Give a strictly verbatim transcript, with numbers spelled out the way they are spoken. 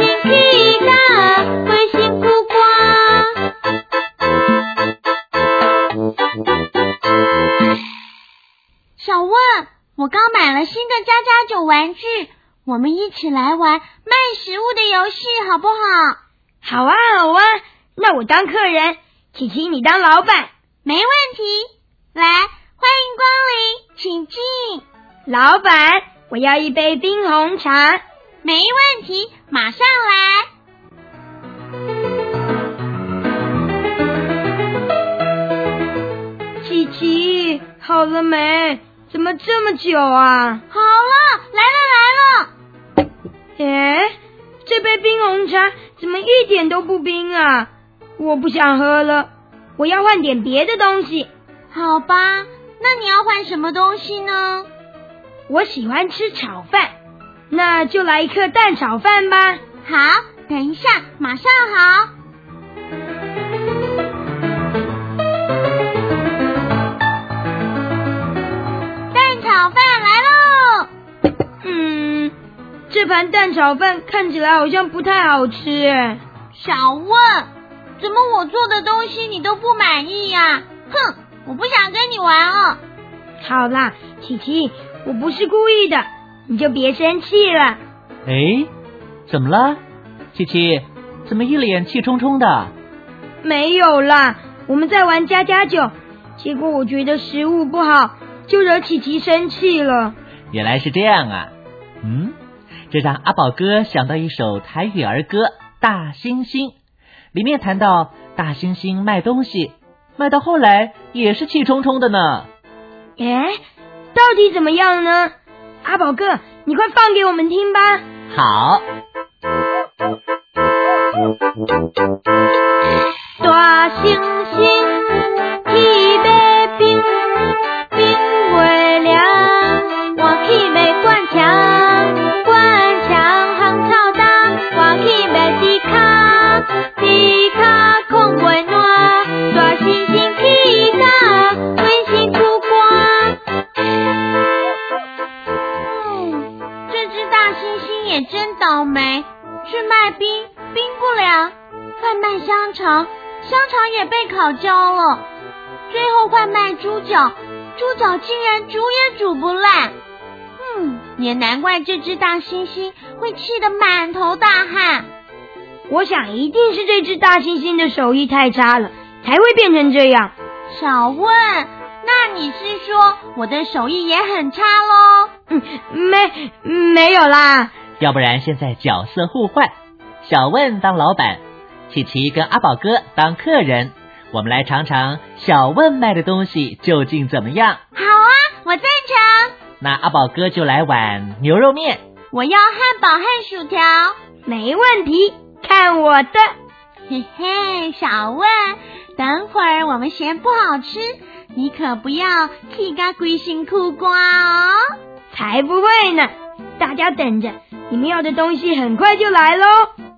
去甲规身躯汗。 小问，我刚买了新的家家酒玩具，我们一起来玩卖食物的游戏好不好？ 好啊好啊，那我当客人，琪琪你当老板。 没问题，来，欢迎光临，请进。 老板，我要一杯冰红茶。 没问题，马上来。 琪琪，好了没？怎么这么久啊？ 好了，来了来了。 诶，这杯冰红茶怎么一点都不冰啊？我不想喝了，我要换点别的东西。 好吧，那你要换什么东西呢？ 我喜欢吃炒饭，那就来一颗蛋炒饭吧。 好，等一下，马上好。蛋炒饭来喽！ 嗯，这盘蛋炒饭看起来好像不太好吃诶。 小问，怎么我做的东西你都不满意呀？哼，我不想跟你玩了。 好啦，琪琪，我不是故意的，你就别生气了。 诶，怎么了？琪琪，怎么一脸气冲冲的？ 没有啦，我们在玩家家酒，结果我觉得食物不好，就惹琪琪生气了。 原来是这样啊。嗯，这让阿宝哥想到一首台语儿歌《大猩猩》，里面谈到大猩猩卖东西，卖到后来也是气冲冲的呢。 诶，到底怎么样呢？阿宝哥，你快放给我们听吧。 好。 大猩猩去买冰，冰袂凉，我去买灌肠，灌肠烘炒蛋，我去买猪脚，猪脚控袂烂，大猩猩去甲规身躯汗。 这只大猩猩也真倒霉，去卖冰，冰不凉；换卖香肠，香肠也被烤焦了；最后换卖猪脚，猪脚竟然煮也煮不烂。嗯，也难怪这只大猩猩会气得满头大汗。 我想一定是这只大猩猩的手艺太差了，才会变成这样。 小问，那你是说我的手艺也很差咯？ 嗯，没没有啦。 要不然现在角色互换，小问当老板，琪琪跟阿宝哥当客人，我们来尝尝小问卖的东西究竟怎么样。 好啊，我赞成。 那阿宝哥就来碗牛肉面， 我要汉堡和薯条。 没问题，看我的。 嘿嘿，小问，等会儿我们嫌不好吃，你可不要气甲规身躯汗哦。 才不会呢，大家等着，你们要的东西很快就来咯。